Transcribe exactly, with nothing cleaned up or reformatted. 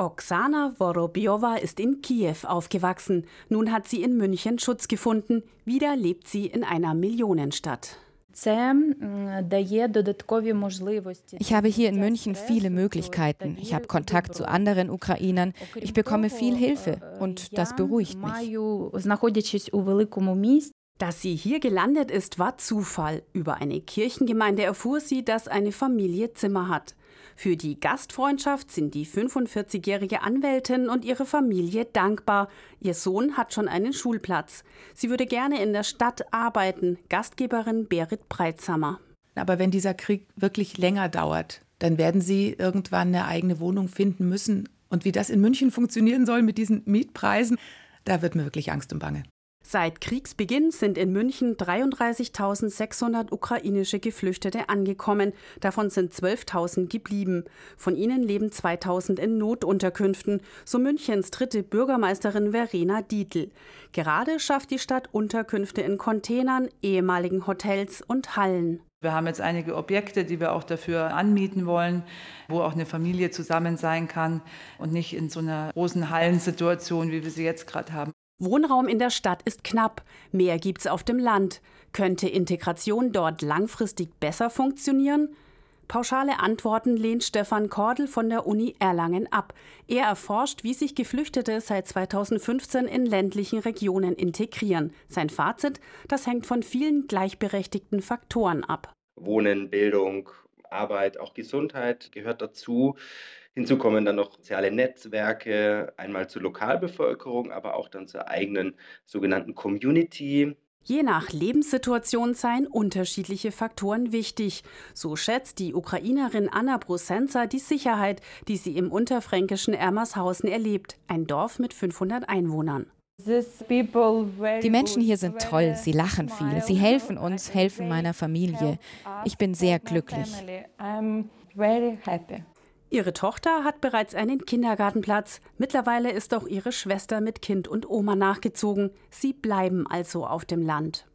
Oksana Worobjowa ist in Kiew aufgewachsen. Nun hat sie in München Schutz gefunden. Wieder lebt sie in einer Millionenstadt. Ich habe hier in München viele Möglichkeiten. Ich habe Kontakt zu anderen Ukrainern. Ich bekomme viel Hilfe und das beruhigt mich. Dass sie hier gelandet ist, war Zufall. Über eine Kirchengemeinde erfuhr sie, dass eine Familie Zimmer hat. Für die Gastfreundschaft sind die fünfundvierzigjährige Anwältin und ihre Familie dankbar. Ihr Sohn hat schon einen Schulplatz. Sie würde gerne in der Stadt arbeiten. Gastgeberin Berit Breitsamer. Aber wenn dieser Krieg wirklich länger dauert, dann werden sie irgendwann eine eigene Wohnung finden müssen. Und wie das in München funktionieren soll mit diesen Mietpreisen, da wird mir wirklich Angst und Bange. Seit Kriegsbeginn sind in München dreiunddreißigtausendsechshundert ukrainische Geflüchtete angekommen. Davon sind zwölftausend geblieben. Von ihnen leben zweitausend in Notunterkünften, so Münchens dritte Bürgermeisterin Verena Dietl. Gerade schafft die Stadt Unterkünfte in Containern, ehemaligen Hotels und Hallen. Wir haben jetzt einige Objekte, die wir auch dafür anmieten wollen, wo auch eine Familie zusammen sein kann und nicht in so einer großen Hallensituation, wie wir sie jetzt gerade haben. Wohnraum in der Stadt ist knapp. Mehr gibt's auf dem Land. Könnte Integration dort langfristig besser funktionieren? Pauschale Antworten lehnt Stefan Kordel von der Uni Erlangen ab. Er erforscht, wie sich Geflüchtete seit zweitausendfünfzehn in ländlichen Regionen integrieren. Sein Fazit: Das hängt von vielen gleichberechtigten Faktoren ab. Wohnen, Bildung, Arbeit, auch Gesundheit gehört dazu. Hinzu kommen dann noch soziale Netzwerke, einmal zur Lokalbevölkerung, aber auch dann zur eigenen sogenannten Community. Je nach Lebenssituation seien unterschiedliche Faktoren wichtig. So schätzt die Ukrainerin Anna Brusenza die Sicherheit, die sie im unterfränkischen Ermershausen erlebt, ein Dorf mit fünfhundert Einwohnern. Die Menschen hier sind toll, sie lachen viel, sie helfen uns, helfen meiner Familie. Ich bin sehr glücklich. Ihre Tochter hat bereits einen Kindergartenplatz. Mittlerweile ist auch ihre Schwester mit Kind und Oma nachgezogen. Sie bleiben also auf dem Land.